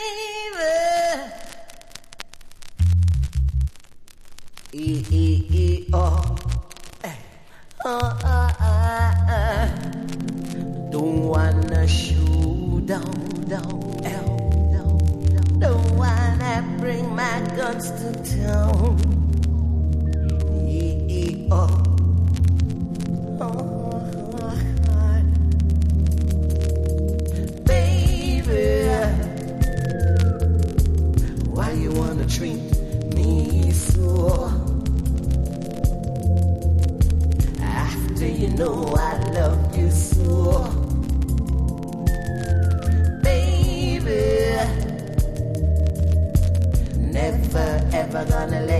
E-E-E-O. Don't wanna shoot down, don't wanna bring my guns to town. E-E-O. Baby, why you wanna treat me so? After you know I love you so. Baby, never ever gonna let